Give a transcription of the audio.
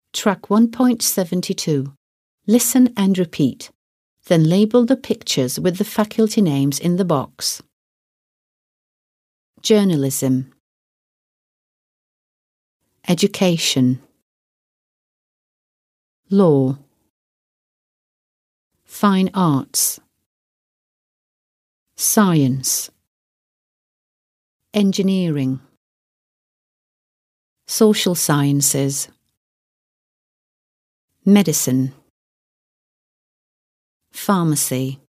Track 1.72. Listen and repeat. Then label the pictures with the faculty names in the box. Journalism. Education. Law. Fine arts. Science. Engineering. Social sciences. Medicine. Pharmacy.